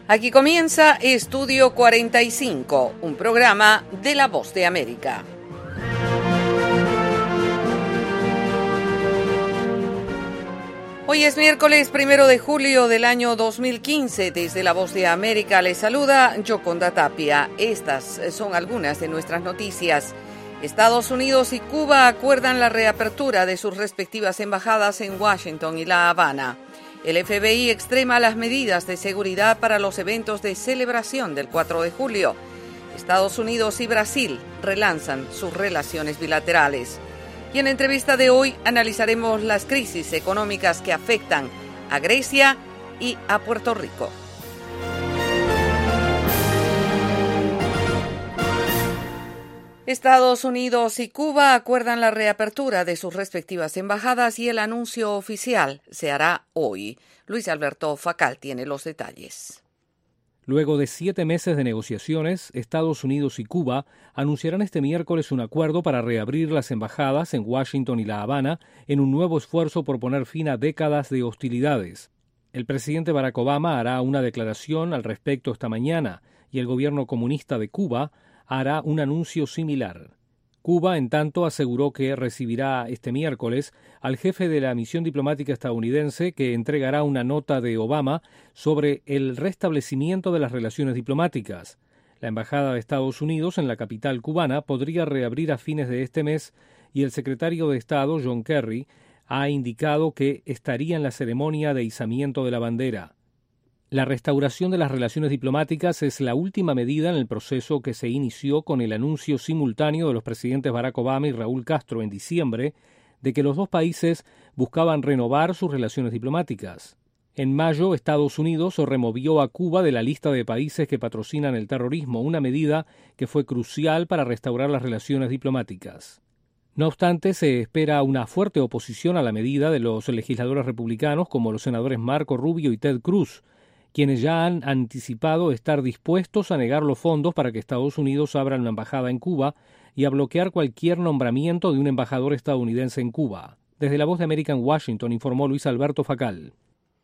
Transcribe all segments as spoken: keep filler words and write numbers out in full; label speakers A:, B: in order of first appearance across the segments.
A: Aquí comienza Estudio cuarenta y cinco, un programa de La Voz de América. Hoy es miércoles primero de julio del año dos mil quince. Desde La Voz de América les saluda Yoconda Tapia. Estas son algunas de nuestras noticias. Estados Unidos y Cuba acuerdan la reapertura de sus respectivas embajadas en Washington y La Habana. El F B I extrema las medidas de seguridad para los eventos de celebración del cuatro de julio. Estados Unidos y Brasil relanzan sus relaciones bilaterales. Y en la entrevista de hoy analizaremos las crisis económicas que afectan a Grecia y a Puerto Rico. Estados Unidos y Cuba acuerdan la reapertura de sus respectivas embajadas y el anuncio oficial se hará hoy. Luis Alberto Facal tiene los detalles.
B: Luego de siete meses de negociaciones, Estados Unidos y Cuba anunciarán este miércoles un acuerdo para reabrir las embajadas en Washington y La Habana en un nuevo esfuerzo por poner fin a décadas de hostilidades. El presidente Barack Obama hará una declaración al respecto esta mañana y el gobierno comunista de Cuba hará un anuncio similar. Cuba, en tanto, aseguró que recibirá este miércoles al jefe de la misión diplomática estadounidense que entregará una nota de Obama sobre el restablecimiento de las relaciones diplomáticas. La embajada de Estados Unidos en la capital cubana podría reabrir a fines de este mes y el secretario de Estado, John Kerry, ha indicado que estaría en la ceremonia de izamiento de la bandera. La restauración de las relaciones diplomáticas es la última medida en el proceso que se inició con el anuncio simultáneo de los presidentes Barack Obama y Raúl Castro en diciembre de que los dos países buscaban renovar sus relaciones diplomáticas. En mayo, Estados Unidos removió a Cuba de la lista de países que patrocinan el terrorismo, una medida que fue crucial para restaurar las relaciones diplomáticas. No obstante, se espera una fuerte oposición a la medida de los legisladores republicanos como los senadores Marco Rubio y Ted Cruz, quienes ya han anticipado estar dispuestos a negar los fondos para que Estados Unidos abra una embajada en Cuba y a bloquear cualquier nombramiento de un embajador estadounidense en Cuba. Desde La Voz de América en Washington informó Luis Alberto Facal.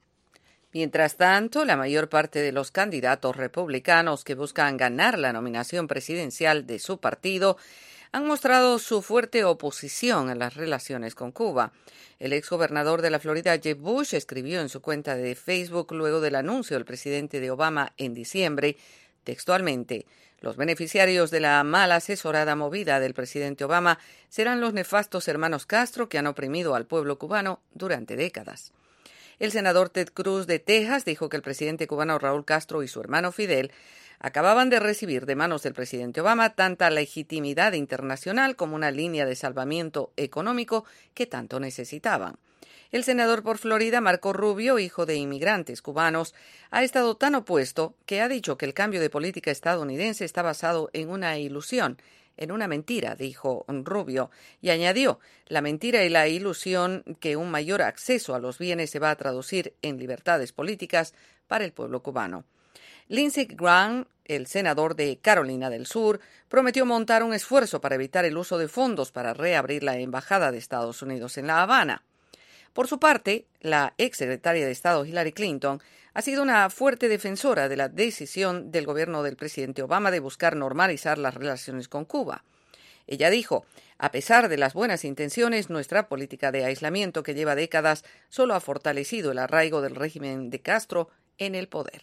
A: Mientras tanto, la mayor parte de los candidatos republicanos que buscan ganar la nominación presidencial de su partido han mostrado su fuerte oposición a las relaciones con Cuba. El exgobernador de la Florida, Jeb Bush, escribió en su cuenta de Facebook luego del anuncio del presidente de Obama en diciembre, textualmente: los beneficiarios de la mal asesorada movida del presidente Obama serán los nefastos hermanos Castro que han oprimido al pueblo cubano durante décadas. El senador Ted Cruz de Texas dijo que el presidente cubano Raúl Castro y su hermano Fidel acababan de recibir de manos del presidente Obama tanta legitimidad internacional como una línea de salvamiento económico que tanto necesitaban. El senador por Florida, Marco Rubio, hijo de inmigrantes cubanos, ha estado tan opuesto que ha dicho que el cambio de política estadounidense está basado en una ilusión, en una mentira, dijo Rubio, y añadió: la mentira y la ilusión que un mayor acceso a los bienes se va a traducir en libertades políticas para el pueblo cubano. Lindsey Graham, el senador de Carolina del Sur, prometió montar un esfuerzo para evitar el uso de fondos para reabrir la embajada de Estados Unidos en La Habana. Por su parte, la exsecretaria de Estado Hillary Clinton ha sido una fuerte defensora de la decisión del gobierno del presidente Obama de buscar normalizar las relaciones con Cuba. Ella dijo: a pesar de las buenas intenciones, nuestra política de aislamiento que lleva décadas solo ha fortalecido el arraigo del régimen de Castro en el poder.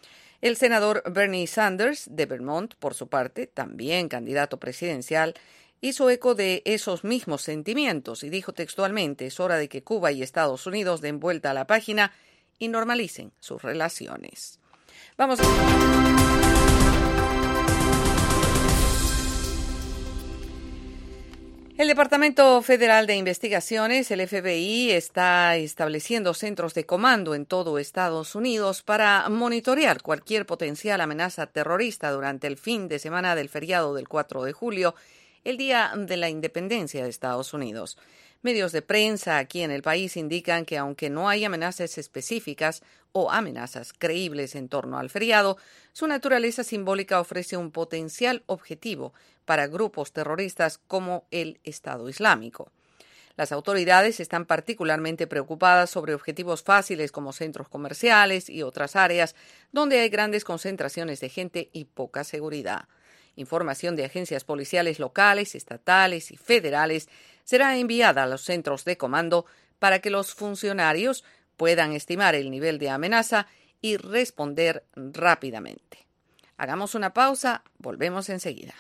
A: El senador Bernie Sanders, de Vermont, por su parte, también candidato presidencial, hizo eco de esos mismos sentimientos y dijo textualmente: es hora de que Cuba y Estados Unidos den vuelta a la página y normalicen sus relaciones. Vamos a... El Departamento Federal de Investigaciones, el F B I, está estableciendo centros de comando en todo Estados Unidos para monitorear cualquier potencial amenaza terrorista durante el fin de semana del feriado del cuatro de julio, el Día de la Independencia de Estados Unidos. Medios de prensa aquí en el país indican que aunque no hay amenazas específicas o amenazas creíbles en torno al feriado, su naturaleza simbólica ofrece un potencial objetivo para grupos terroristas como el Estado Islámico. Las autoridades están particularmente preocupadas sobre objetivos fáciles como centros comerciales y otras áreas donde hay grandes concentraciones de gente y poca seguridad. Información de agencias policiales locales, estatales y federales será enviada a los centros de comando para que los funcionarios puedan estimar el nivel de amenaza y responder rápidamente. Hagamos una pausa, volvemos enseguida.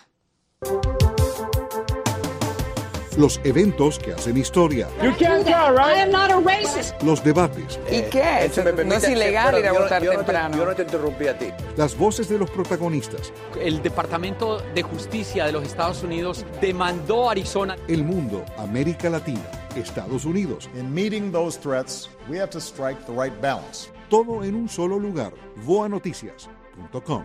C: Los eventos que hacen historia.
D: You can't tell, right? I am not a racist.
C: Los debates.
E: ¿Y qué? Eso me permite, no es ilegal bueno, ir a yo, votar
F: yo
E: temprano.
F: No te, yo no te interrumpí a ti.
C: Las voces de los protagonistas.
G: El Departamento de Justicia de los Estados Unidos demandó a Arizona.
C: El mundo, América Latina, Estados Unidos.
H: In meeting those threats, we have to strike the right balance.
C: Todo en un solo lugar. voa noticias punto com.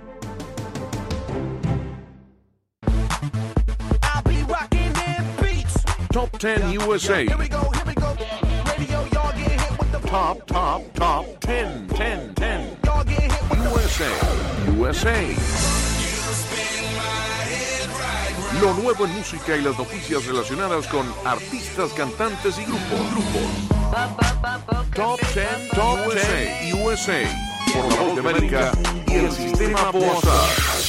I: Top ten U S A.
J: Here we go, here we go. Radio, y'all get hit with the
I: Top, top, top ten, ten, ten.
J: Y'all get hit with
I: U S A, U S A. Lo nuevo en música y las noticias relacionadas con artistas, cantantes y grupos. Grupos. Top ten, Top ten U S A. Por la Voz de América y el Sistema Boazar.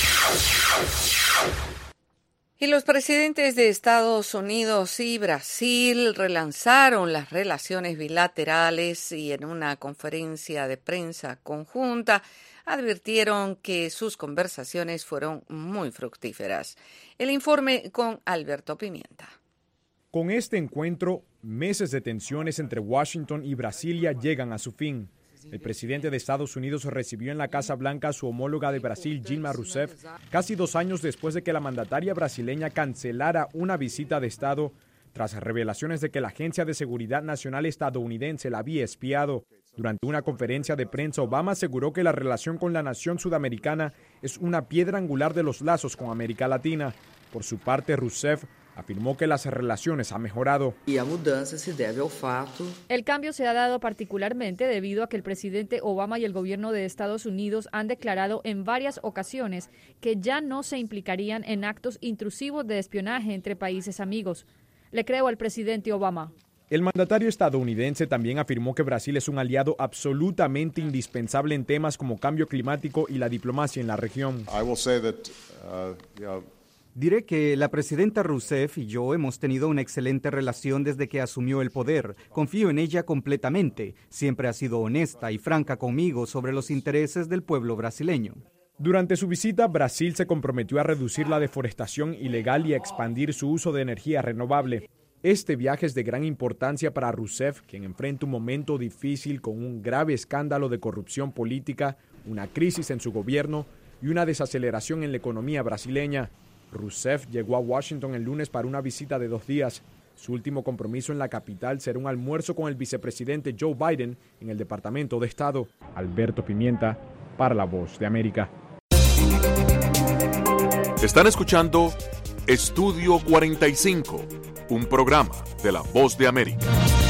A: Y los presidentes de Estados Unidos y Brasil relanzaron las relaciones bilaterales y en una conferencia de prensa conjunta advirtieron que sus conversaciones fueron muy fructíferas. El informe con Alberto Pimienta.
K: Con este encuentro, meses de tensiones entre Washington y Brasilia llegan a su fin. El presidente de Estados Unidos recibió en la Casa Blanca a su homóloga de Brasil, Dilma Rousseff, casi dos años después de que la mandataria brasileña cancelara una visita de Estado tras revelaciones de que la Agencia de Seguridad Nacional estadounidense la había espiado. Durante una conferencia de prensa, Obama aseguró que la relación con la nación sudamericana es una piedra angular de los lazos con América Latina. Por su parte, Rousseff afirmó que las relaciones han mejorado.
L: Y a mudanza se debe al fato.
M: El cambio se ha dado particularmente debido a que el presidente Obama y el gobierno de Estados Unidos han declarado en varias ocasiones que ya no se implicarían en actos intrusivos de espionaje entre países amigos. Le creo al presidente Obama.
K: El mandatario estadounidense también afirmó que Brasil es un aliado absolutamente indispensable en temas como cambio climático y la diplomacia en la región.
H: I will say that, uh, you know,
N: Diré que la presidenta Rousseff y yo hemos tenido una excelente relación desde que asumió el poder. Confío en ella completamente. Siempre ha sido honesta y franca conmigo sobre los intereses del pueblo brasileño.
K: Durante su visita, Brasil se comprometió a reducir la deforestación ilegal y a expandir su uso de energía renovable. Este viaje es de gran importancia para Rousseff, quien enfrenta un momento difícil con un grave escándalo de corrupción política, una crisis en su gobierno y una desaceleración en la economía brasileña. Rousseff llegó a Washington el lunes para una visita de dos días. Su último compromiso en la capital será un almuerzo con el vicepresidente Joe Biden en el Departamento de Estado. Alberto Pimienta, para La Voz de América.
I: Están escuchando Estudio cuarenta y cinco, un programa de La Voz de América.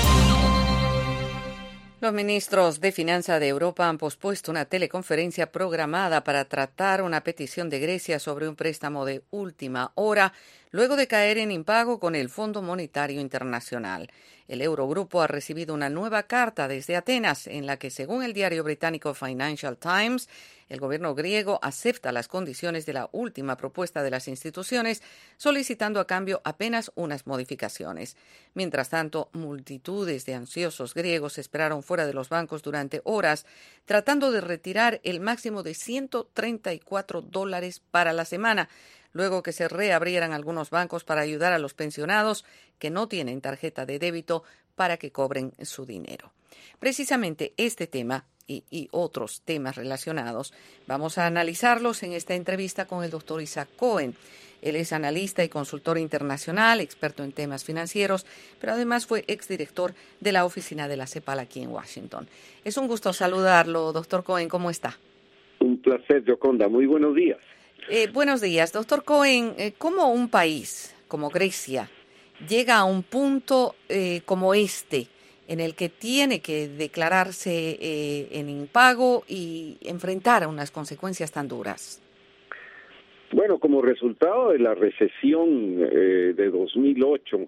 A: Los ministros de Finanzas de Europa han pospuesto una teleconferencia programada para tratar una petición de Grecia sobre un préstamo de última hora, luego de caer en impago con el Fondo Monetario Internacional. El Eurogrupo ha recibido una nueva carta desde Atenas, en la que, según el diario británico Financial Times, el gobierno griego acepta las condiciones de la última propuesta de las instituciones, solicitando a cambio apenas unas modificaciones. Mientras tanto, multitudes de ansiosos griegos esperaron fuera de los bancos durante horas, tratando de retirar el máximo de ciento treinta y cuatro dólares para la semana, luego que se reabrieran algunos bancos para ayudar a los pensionados que no tienen tarjeta de débito para que cobren su dinero. Precisamente este tema y, y otros temas relacionados vamos a analizarlos en esta entrevista con el doctor Isaac Cohen. Él es analista y consultor internacional, experto en temas financieros, pero además fue exdirector de la oficina de la CEPAL aquí en Washington. Es un gusto saludarlo, doctor Cohen. ¿Cómo está?
O: Un placer, Yoconda. Muy buenos días.
A: Eh, buenos días, doctor Cohen. Eh, ¿Cómo un país como Grecia llega a un punto eh, como este, en el que tiene que declararse eh, en impago y enfrentar unas consecuencias tan duras?
O: Bueno, como resultado de la recesión eh, de dos mil ocho,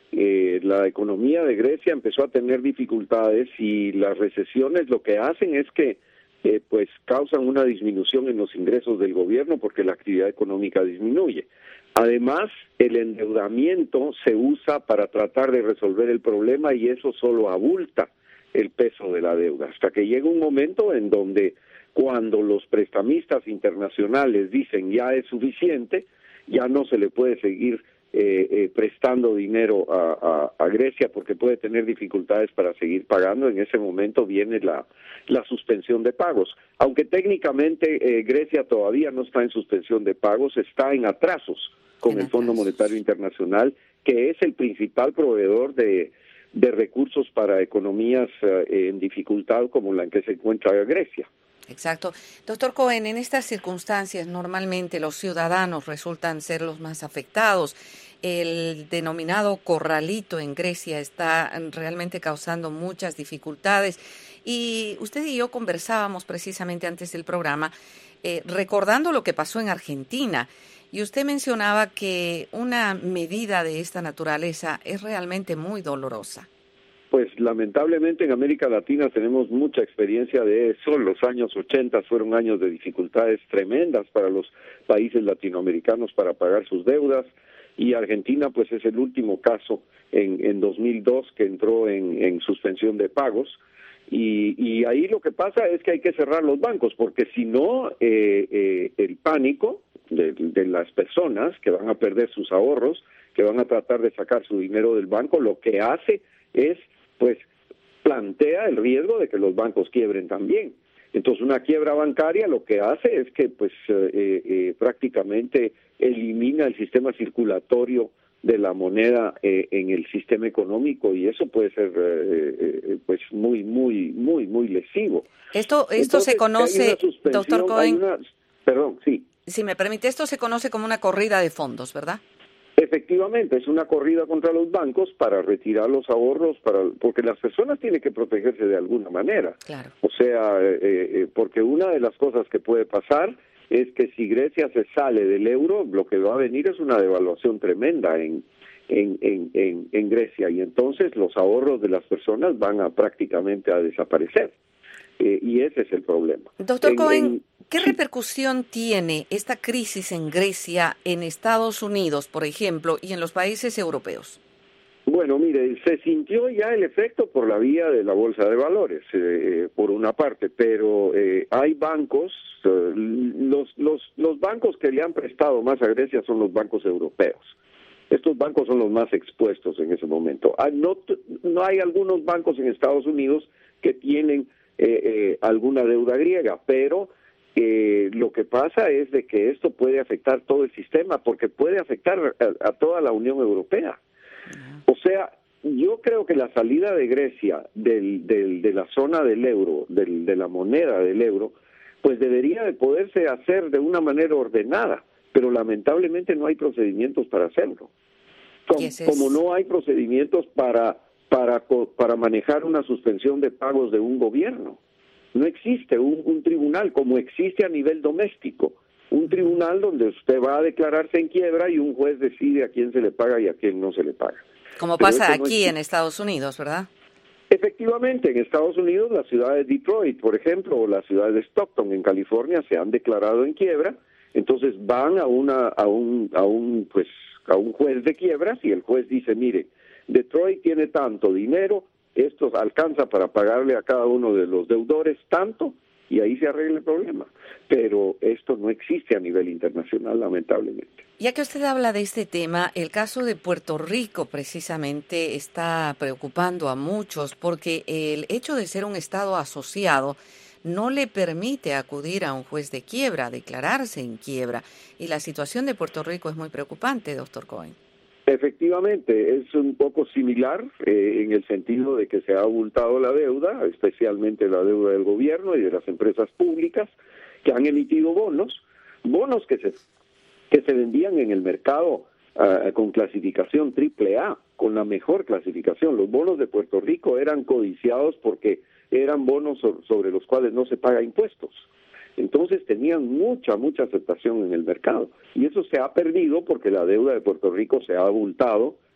O: eh, la economía de Grecia empezó a tener dificultades y las recesiones lo que hacen es que eh, pues causan una disminución en los ingresos del gobierno porque la actividad económica disminuye. Además, el endeudamiento se usa para tratar de resolver el problema y eso solo abulta el peso de la deuda, hasta que llega un momento en donde cuando los prestamistas internacionales dicen ya es suficiente, ya no se le puede seguir eh, eh, prestando dinero a, a, a Grecia porque puede tener dificultades para seguir pagando. En ese momento viene la, la suspensión de pagos. Aunque técnicamente eh, Grecia todavía no está en suspensión de pagos, está en atrasos con el Fondo Monetario Internacional, que es el principal proveedor de, de recursos para economías eh, en dificultad como la en que se encuentra Grecia.
A: Exacto. Doctor Cohen, en estas circunstancias normalmente los ciudadanos resultan ser los más afectados. El denominado corralito en Grecia está realmente causando muchas dificultades. Y usted y yo conversábamos precisamente antes del programa, eh, recordando lo que pasó en Argentina. Y usted mencionaba que una medida de esta naturaleza es realmente muy dolorosa.
O: Pues lamentablemente en América Latina tenemos mucha experiencia de eso. Los años ochenta fueron años de dificultades tremendas para los países latinoamericanos para pagar sus deudas, y Argentina pues es el último caso en, en dos mil dos que entró en, en suspensión de pagos, y, y ahí lo que pasa es que hay que cerrar los bancos, porque si no eh, eh, el pánico de, de las personas que van a perder sus ahorros, que van a tratar de sacar su dinero del banco, lo que hace es pues plantea el riesgo de que los bancos quiebren también. Entonces una quiebra bancaria lo que hace es que pues eh, eh, prácticamente elimina el sistema circulatorio de la moneda eh, en el sistema económico, y eso puede ser eh, eh, pues muy muy muy muy lesivo.
A: Esto esto Entonces, se conoce, doctor Cohen.
O: Una, perdón, sí.
A: Si me permite, esto se conoce como una corrida de fondos, ¿verdad?
O: Efectivamente, es una corrida contra los bancos para retirar los ahorros, para porque las personas tienen que protegerse de alguna manera.
A: Claro.
O: O sea, eh, eh, porque una de las cosas que puede pasar es que si Grecia se sale del euro, lo que va a venir es una devaluación tremenda en, en, en, en, en Grecia, y entonces los ahorros de las personas van a prácticamente a desaparecer. Eh, y ese es el problema.
A: Doctor
O: en,
A: Cohen,
O: en,
A: ¿qué repercusión tiene esta crisis en Grecia, en Estados Unidos, por ejemplo, y en los países europeos?
O: Bueno, mire, se sintió ya el efecto por la vía de la bolsa de valores, eh, por una parte, pero eh, hay bancos, eh, los, los, los bancos que le han prestado más a Grecia son los bancos europeos. Estos bancos son los más expuestos en ese momento. Hay, no, no hay algunos bancos en Estados Unidos que tienen eh, eh, alguna deuda griega, pero eh, lo que pasa es de que esto puede afectar todo el sistema, porque puede afectar a, a toda la Unión Europea. O sea, yo creo que la salida de Grecia del, del, de la zona del euro, del, de la moneda del euro, pues debería de poderse hacer de una manera ordenada, pero lamentablemente no hay procedimientos para hacerlo. Como, es como no hay procedimientos para, para, para manejar una suspensión de pagos de un gobierno. No existe un, un tribunal como existe a nivel doméstico. Un tribunal donde usted va a declararse en quiebra y un juez decide a quién se le paga y a quién no se le paga.
A: Como Pero pasa aquí no en Estados Unidos, ¿verdad?
O: Efectivamente, en Estados Unidos la ciudad de Detroit, por ejemplo, o la ciudad de Stockton, en California, se han declarado en quiebra. Entonces van a una a un a un pues a un juez de quiebras y el juez dice, mire, Detroit tiene tanto dinero, esto alcanza para pagarle a cada uno de los deudores tanto, y ahí se arregla el problema. Pero esto no existe a nivel internacional, lamentablemente.
A: Ya que usted habla de este tema, el caso de Puerto Rico precisamente está preocupando a muchos, porque el hecho de ser un estado asociado no le permite acudir a un juez de quiebra, declararse en quiebra. Y la situación de Puerto Rico es muy preocupante, doctor Cohen.
O: Efectivamente, es un poco similar eh, en el sentido de que se ha abultado la deuda, especialmente la deuda del gobierno y de las empresas públicas, que han emitido bonos, bonos que se, que se vendían en el mercado uh, con clasificación triple A, con la mejor clasificación. Los bonos de Puerto Rico eran codiciados porque eran bonos sobre los cuales no se paga impuestos. Entonces tenían mucha, mucha aceptación en el mercado. Y eso se ha perdido porque la deuda de Puerto Rico se ha abultado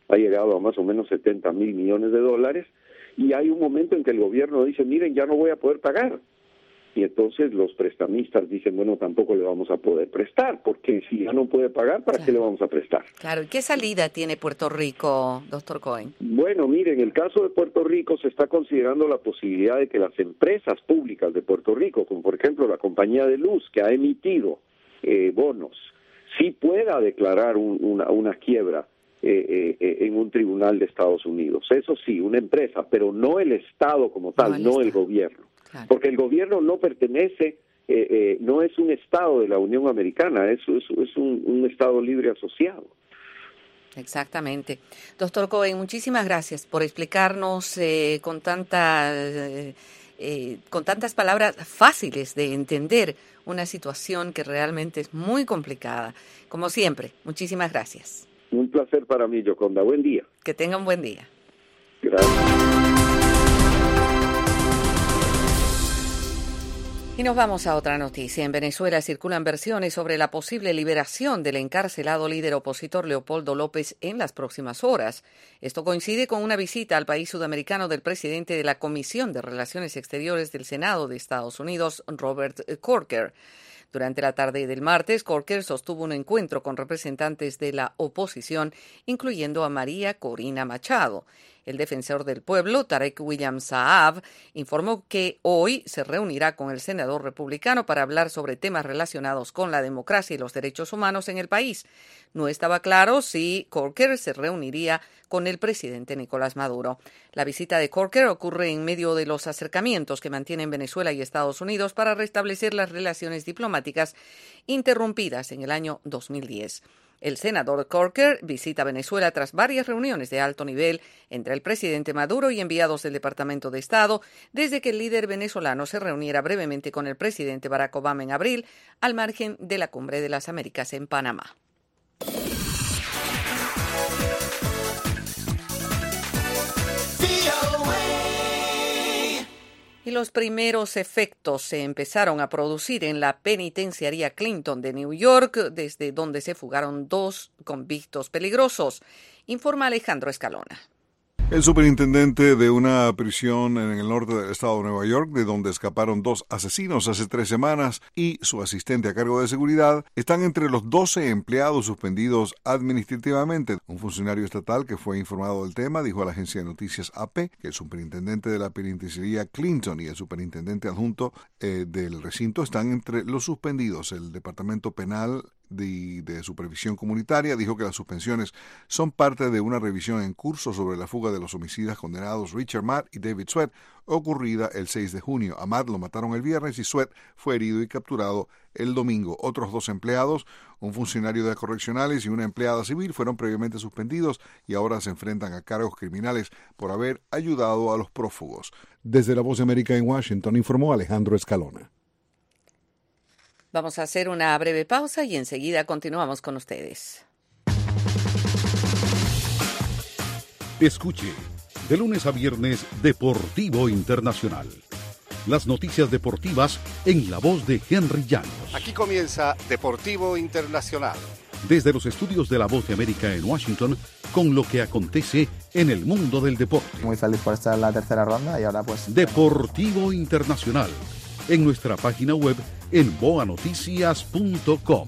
O: ha llegado a más o menos setenta mil millones de dólares, y hay un momento en que el gobierno dice, miren, ya no voy a poder pagar. Y entonces los prestamistas dicen, bueno, tampoco le vamos a poder prestar, porque si ya no puede pagar, ¿para claro. qué le vamos a prestar?
A: Claro, ¿y qué salida tiene Puerto Rico, doctor Cohen?
O: Bueno, mire, en el caso de Puerto Rico se está considerando la posibilidad de que las empresas públicas de Puerto Rico, como por ejemplo la compañía de luz que ha emitido eh, bonos, sí pueda declarar un, una, una quiebra eh, eh, en un tribunal de Estados Unidos. Eso sí, una empresa, pero no el Estado como tal, no el, no el gobierno. Claro. Porque el gobierno no pertenece, eh, eh, no es un Estado de la Unión Americana, es, es, es un, un Estado libre asociado.
A: Exactamente. Doctor Cohen, muchísimas gracias por explicarnos eh, con, tanta, eh, eh, con tantas palabras fáciles de entender una situación que realmente es muy complicada. Como siempre, muchísimas gracias.
O: Un placer para mí, Yoconda. Buen día.
A: Que tenga un buen día.
O: Gracias.
A: Y nos vamos a otra noticia. En Venezuela circulan versiones sobre la posible liberación del encarcelado líder opositor Leopoldo López en las próximas horas. Esto coincide con una visita al país sudamericano del presidente de la Comisión de Relaciones Exteriores del Senado de Estados Unidos, Robert Corker. Durante la tarde del martes, Corker sostuvo un encuentro con representantes de la oposición, incluyendo a María Corina Machado. El defensor del pueblo, Tarek William Saab, informó que hoy se reunirá con el senador republicano para hablar sobre temas relacionados con la democracia y los derechos humanos en el país. No estaba claro si Corker se reuniría con el presidente Nicolás Maduro. La visita de Corker ocurre en medio de los acercamientos que mantienen Venezuela y Estados Unidos para restablecer las relaciones diplomáticas interrumpidas en el año dos mil diez. El senador Corker visita Venezuela tras varias reuniones de alto nivel entre el presidente Maduro y enviados del Departamento de Estado, desde que el líder venezolano se reuniera brevemente con el presidente Barack Obama en abril, al margen de la Cumbre de las Américas en Panamá. Y los primeros efectos se empezaron a producir en la penitenciaría Clinton de New York, desde donde se fugaron dos convictos peligrosos, informa Alejandro Escalona.
C: El superintendente de una prisión en el norte del estado de Nueva York, de donde escaparon dos asesinos hace tres semanas, y su asistente a cargo de seguridad, están entre los doce empleados suspendidos administrativamente. Un funcionario estatal que fue informado del tema dijo a la agencia de noticias A P que el superintendente de la penitenciaría Clinton y el superintendente adjunto eh, del recinto están entre los suspendidos. El departamento penal De, de supervisión comunitaria dijo que las suspensiones son parte de una revisión en curso sobre la fuga de los homicidas condenados Richard Matt y David Sweat, ocurrida el seis de junio. A Matt lo mataron el viernes y Sweat fue herido y capturado el domingo. Otros dos empleados, un funcionario de correccionales y una empleada civil, fueron previamente suspendidos y ahora se enfrentan a cargos criminales por haber ayudado a los prófugos. Desde La Voz de América en Washington, informó Alejandro Escalona.
A: Vamos a hacer una breve pausa y enseguida continuamos con ustedes.
F: Escuche, de lunes a viernes, Deportivo Internacional. Las noticias deportivas en la voz de Henry Llanos.
P: Aquí comienza Deportivo Internacional.
F: Desde los estudios de La Voz de América en Washington, con lo que acontece en el mundo del deporte.
Q: Muy feliz por estar en la tercera ronda y ahora pues...
F: Deportivo Internacional. En nuestra página web en boa noticias punto com.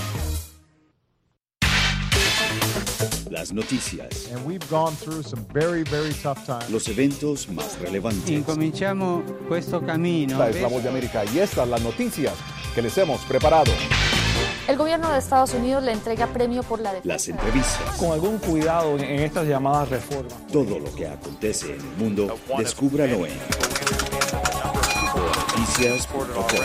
R: Las noticias.
H: And we've gone through some very, very tough times.
R: Los eventos más relevantes.
S: Incominciamo questo cammino.
H: Esta es La Voz de América y estas las noticias que les hemos preparado.
M: El gobierno de Estados Unidos le entrega premio por la defensa.
R: Las entrevistas.
T: Con algún cuidado en estas llamadas reformas.
R: Todo lo que acontece en el mundo, descúbralo en boa noticias punto com.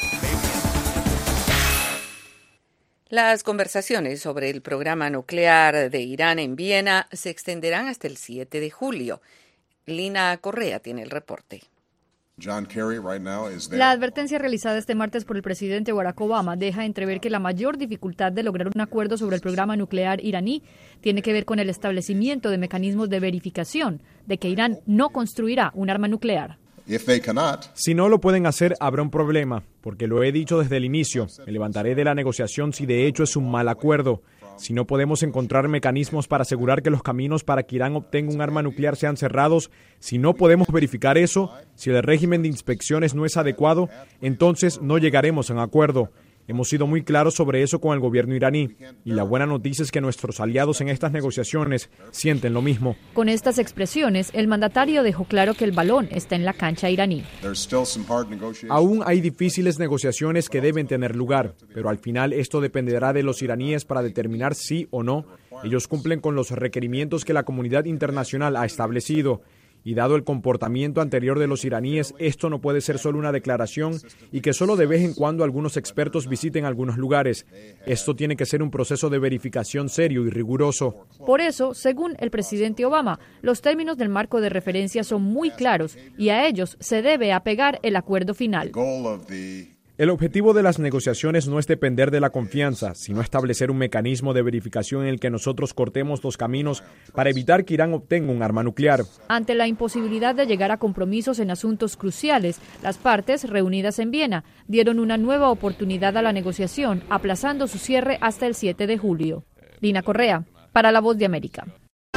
A: Las conversaciones sobre el programa nuclear de Irán en Viena se extenderán hasta el siete de julio. Lina Correa tiene el reporte.
H: John Kerry right now is there.
M: La advertencia realizada este martes por el presidente Barack Obama deja entrever que la mayor dificultad de lograr un acuerdo sobre el programa nuclear iraní tiene que ver con el establecimiento de mecanismos de verificación de que Irán no construirá un arma nuclear.
K: If they cannot, si no lo pueden hacer, habrá un problema, porque lo he dicho desde el inicio. Me levantaré de la negociación si de hecho es un mal acuerdo. Si no podemos encontrar mecanismos para asegurar que los caminos para que Irán obtenga un arma nuclear sean cerrados, si no podemos verificar eso, si el régimen de inspecciones no es adecuado, entonces no llegaremos a un acuerdo. Hemos sido muy claros sobre eso con el gobierno iraní, y la buena noticia es que nuestros aliados en estas negociaciones sienten lo mismo.
M: Con estas expresiones, el mandatario dejó claro que el balón está en la cancha iraní.
K: Aún hay difíciles negociaciones que deben tener lugar, pero al final esto dependerá de los iraníes para determinar si o no ellos cumplen con los requerimientos que la comunidad internacional ha establecido. Y dado el comportamiento anterior de los iraníes, esto no puede ser solo una declaración y que solo de vez en cuando algunos expertos visiten algunos lugares. Esto tiene que ser un proceso de verificación serio y riguroso.
M: Por eso, según el presidente Obama, los términos del marco de referencia son muy claros y a ellos se debe apegar el acuerdo final.
K: El objetivo de las negociaciones no es depender de la confianza, sino establecer un mecanismo de verificación en el que nosotros cortemos los caminos para evitar que Irán obtenga un arma nuclear.
M: Ante la imposibilidad de llegar a compromisos en asuntos cruciales, las partes, reunidas en Viena, dieron una nueva oportunidad a la negociación, aplazando su cierre hasta el siete de julio. Lina Correa, para La Voz de América.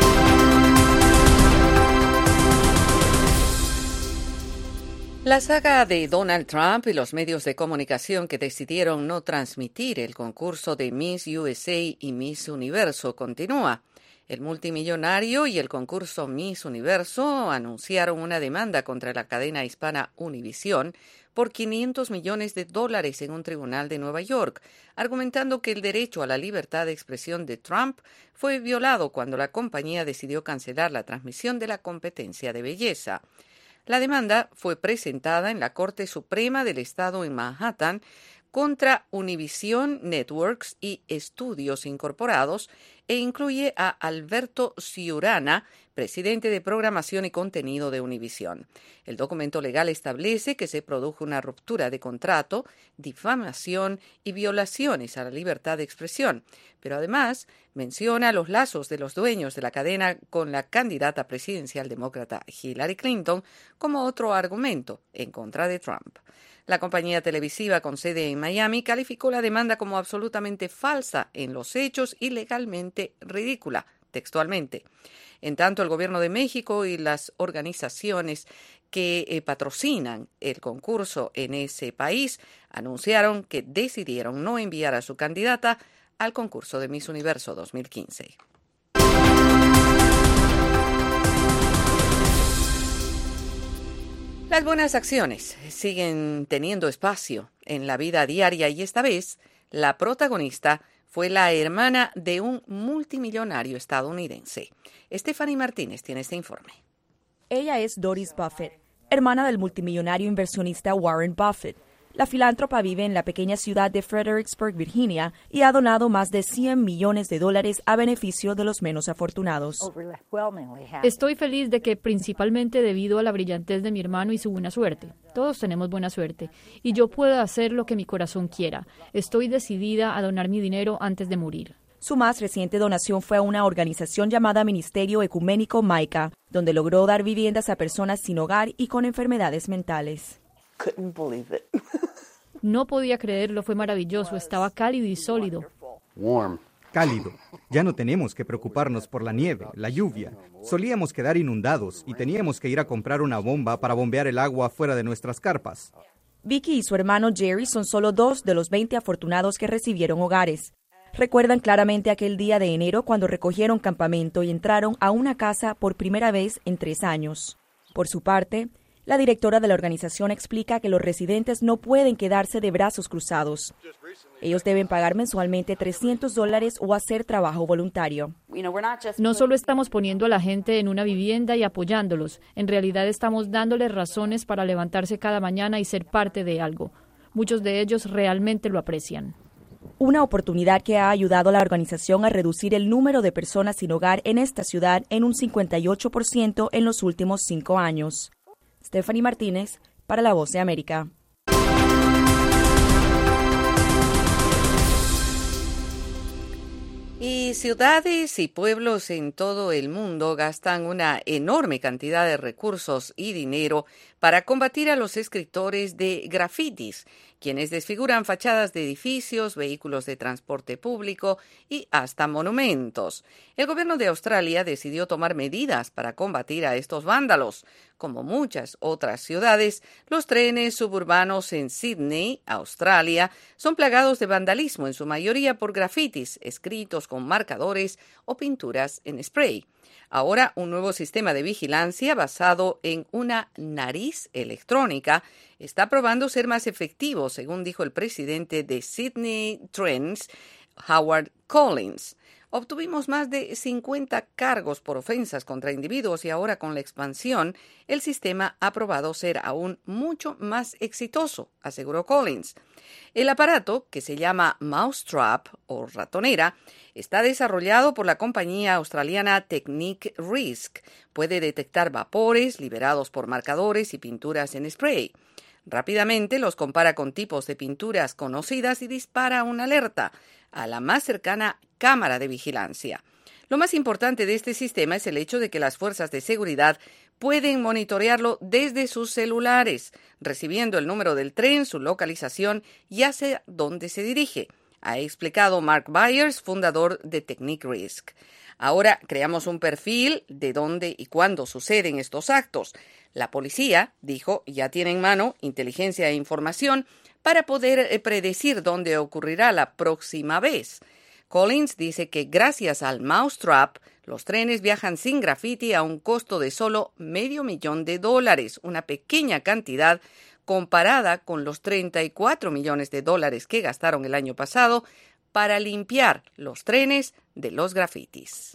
A: La saga de Donald Trump y los medios de comunicación que decidieron no transmitir el concurso de Miss U S A y Miss Universo continúa. El multimillonario y el concurso Miss Universo anunciaron una demanda contra la cadena hispana Univision por quinientos millones de dólares en un tribunal de Nueva York, argumentando que el derecho a la libertad de expresión de Trump fue violado cuando la compañía decidió cancelar la transmisión de la competencia de belleza. La demanda fue presentada en la Corte Suprema del Estado en Manhattan contra Univision Networks y Estudios Incorporados e incluye a Alberto Ciurana, presidente de Programación y Contenido de Univision. El documento legal establece que se produjo una ruptura de contrato, difamación y violaciones a la libertad de expresión, pero además menciona los lazos de los dueños de la cadena con la candidata presidencial demócrata Hillary Clinton como otro argumento en contra de Trump. La compañía televisiva con sede en Miami calificó la demanda como absolutamente falsa en los hechos y legalmente ridícula, textualmente. En tanto, el gobierno de México y las organizaciones que eh, patrocinan el concurso en ese país anunciaron que decidieron no enviar a su candidata al concurso de Miss Universo dos mil quince. Las buenas acciones siguen teniendo espacio en la vida diaria y esta vez la protagonista fue la hermana de un multimillonario estadounidense. Stephanie Martínez tiene este informe.
U: Ella es Doris Buffett, hermana del multimillonario inversionista Warren Buffett. La filántropa vive en la pequeña ciudad de Fredericksburg, Virginia, y ha donado más de cien millones de dólares a beneficio de los menos afortunados.
M: Estoy feliz de que, principalmente debido a la brillantez de mi hermano y su buena suerte, todos tenemos buena suerte, y yo puedo hacer lo que mi corazón quiera. Estoy decidida a donar mi dinero antes de morir.
U: Su más reciente donación fue a una organización llamada Ministerio Ecuménico MICA, donde logró dar viviendas a personas sin hogar y con enfermedades mentales.
M: No podía creerlo, fue maravilloso, estaba cálido y sólido.
N: Cálido. Ya no tenemos que preocuparnos por la nieve, la lluvia. Solíamos quedar inundados y teníamos que ir a comprar una bomba para bombear el agua fuera de nuestras carpas.
U: Vicky y su hermano Jerry son solo dos de los veinte afortunados que recibieron hogares. Recuerdan claramente aquel día de enero cuando recogieron campamento y entraron a una casa por primera vez en tres años. Por su parte, la directora de la organización explica que los residentes no pueden quedarse de brazos cruzados. Ellos deben pagar mensualmente trescientos dólares o hacer trabajo voluntario.
M: No solo estamos poniendo a la gente en una vivienda y apoyándolos, en realidad estamos dándoles razones para levantarse cada mañana y ser parte de algo. Muchos de ellos realmente lo aprecian.
U: Una oportunidad que ha ayudado a la organización a reducir el número de personas sin hogar en esta ciudad en un cincuenta y ocho por ciento en los últimos cinco años. Stephanie Martínez, para La Voz de América.
A: Y ciudades y pueblos en todo el mundo gastan una enorme cantidad de recursos y dinero para combatir a los escritores de grafitis, quienes desfiguran fachadas de edificios, vehículos de transporte público y hasta monumentos. El gobierno de Australia decidió tomar medidas para combatir a estos vándalos. Como muchas otras ciudades, los trenes suburbanos en Sydney, Australia, son plagados de vandalismo, en su mayoría por grafitis escritos con marcadores o pinturas en spray. Ahora, un nuevo sistema de vigilancia basado en una nariz electrónica está probando ser más efectivo, según dijo el presidente de Sydney Trends, Howard Collins. Obtuvimos más de cincuenta cargos por ofensas contra individuos y ahora con la expansión, el sistema ha probado ser aún mucho más exitoso, aseguró Collins. El aparato, que se llama Mousetrap o ratonera, está desarrollado por la compañía australiana Technique Risk. Puede detectar vapores liberados por marcadores y pinturas en spray. Rápidamente los compara con tipos de pinturas conocidas y dispara una alerta a la más cercana cámara de vigilancia. Lo más importante de este sistema es el hecho de que las fuerzas de seguridad pueden monitorearlo desde sus celulares, recibiendo el número del tren, su localización y hacia dónde se dirige, ha explicado Mark Byers, fundador de Technique Risk. Ahora creamos un perfil de dónde y cuándo suceden estos actos. La policía, dijo, ya tiene en mano inteligencia e información para poder predecir dónde ocurrirá la próxima vez. Collins dice que gracias al Mousetrap, los trenes viajan sin grafiti a un costo de solo medio millón de dólares, una pequeña cantidad comparada con los treinta y cuatro millones de dólares que gastaron el año pasado para limpiar los trenes de los grafitis.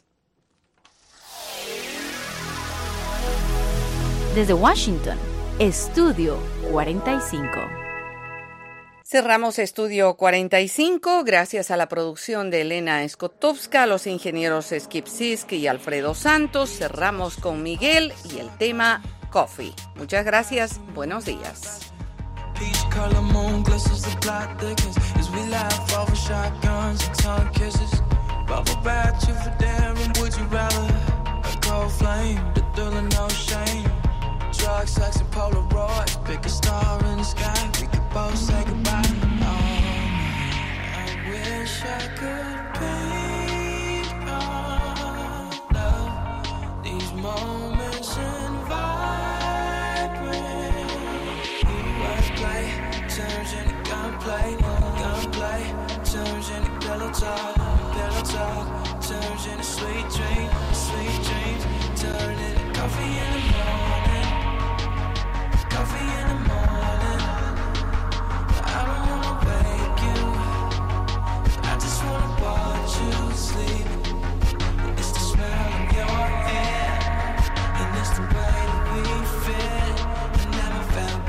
B: Desde Washington, Estudio cuarenta y cinco.
A: Cerramos Estudio cuarenta y cinco gracias a la producción de Elena Skotowska, a los ingenieros Skip Sisk y Alfredo Santos. Cerramos con Miguel y el tema Coffee. Muchas gracias, buenos días.
V: Peach color moon glistens, the plot thickens as we laugh over shotguns and tongue kisses. Bubble bath you for daring, would you rather? A cold flame, the thrill of no shame. Drugs, sex, and Polaroids. Pick a star in the sky, we could both say goodbye. Oh, I wish I could paint our love. These moments in vibrant. Wordplay turns into gunplay, gunplay turns into pillow talk, pillow talk turns into sweet dreams, sweet dreams turn into coffee in the morning. Coffee in the morning. I don't wanna wake you, I just wanna watch you sleep. It's the smell of your hair, and it's the way that we fit. I never felt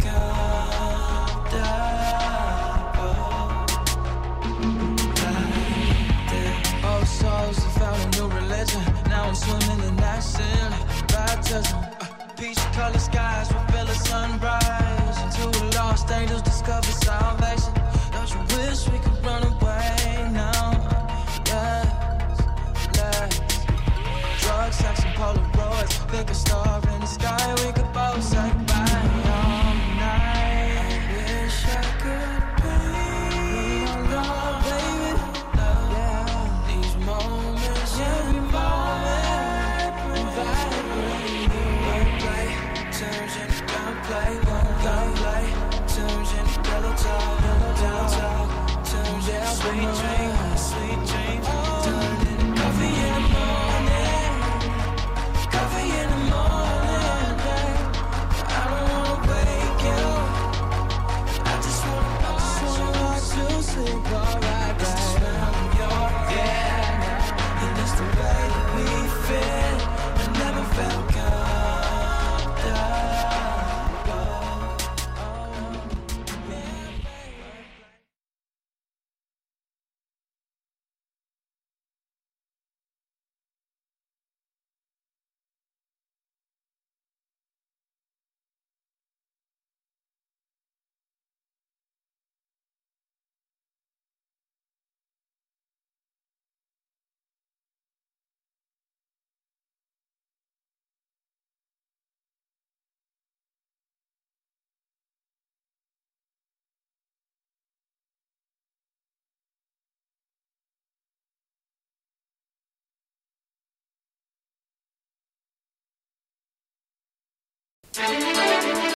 V: comfortable. Old souls have found a new religion. Now I'm swimming in that sin. Baptism. Peach colored skies will fill a sunrise. Until the lost angels discover salvation. Don't you wish we could run away now? Yes, let's. Drugs, sex, and Polaroids. Pick a star in the sky. We could both say goodbye all night. I wish I could paint our love, baby. Yeah, these moments, every moment, vibrate. Turns into gunplay, gunplay turns into pillow talk, pillow talk turns into sweet dreams.